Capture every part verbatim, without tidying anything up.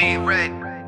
me red.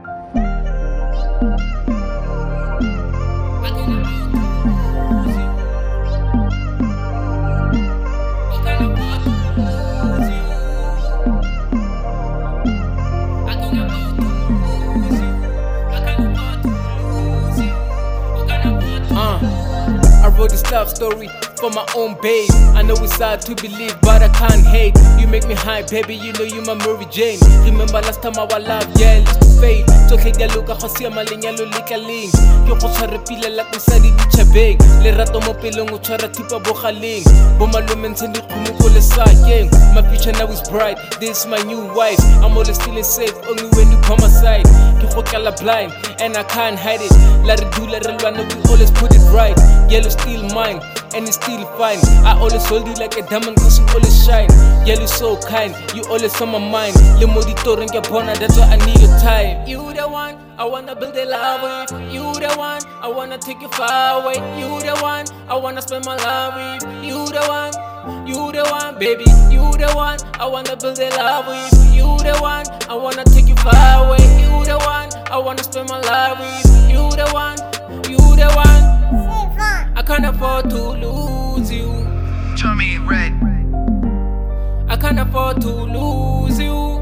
I wrote this love story for my own babe. I know it's hard to believe, but I can't hate. You make me high, baby, you know you my Mary Jane. Remember last time our love, yeah, let's to fade. Tsohle dia loka go sia malenyalo le kaleng. Ke go tshware pila la go sa di ditšhabeng. Lerato mo pelong o tshwara thipa bogaleng. Bo malome ntse di khumo go le sakeng. My future now is bright, this is my new wife. I'm always feeling safe, only when you by my side. Ke go kala blind, and I can't hide it. La re dula re lwana, we always put it right. Yellow still mine, and it's still fine. I always hold you like a diamond cause you always shine. Yellow so kind, you always on my mind. Le monitor and bona, that's why I need your time. You the one, I wanna build a love with. You the one, I wanna take you far away. You the one, I wanna spend my life with. You the one, you the one, baby. You the one, I wanna build a love with. You the one, I wanna take you far away. You the one, I wanna spend my life with. You the one, you the one. I can't afford to lose you. Show me red. I can't afford to lose you.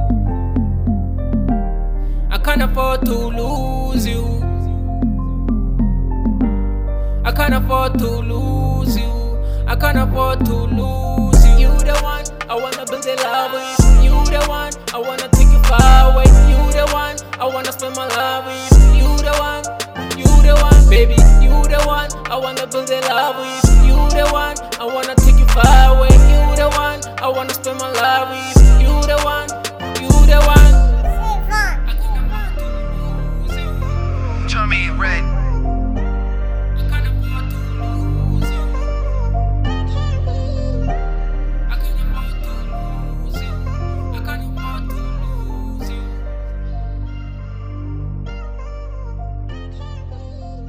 I can't afford to lose you. I can't afford to lose you. I can't afford to lose you. You the one, I wanna build a love with. You the one, I wanna take you far away. You the one, I wanna spend my life with. You the one, you the one, baby. You the one, I wanna build a love with.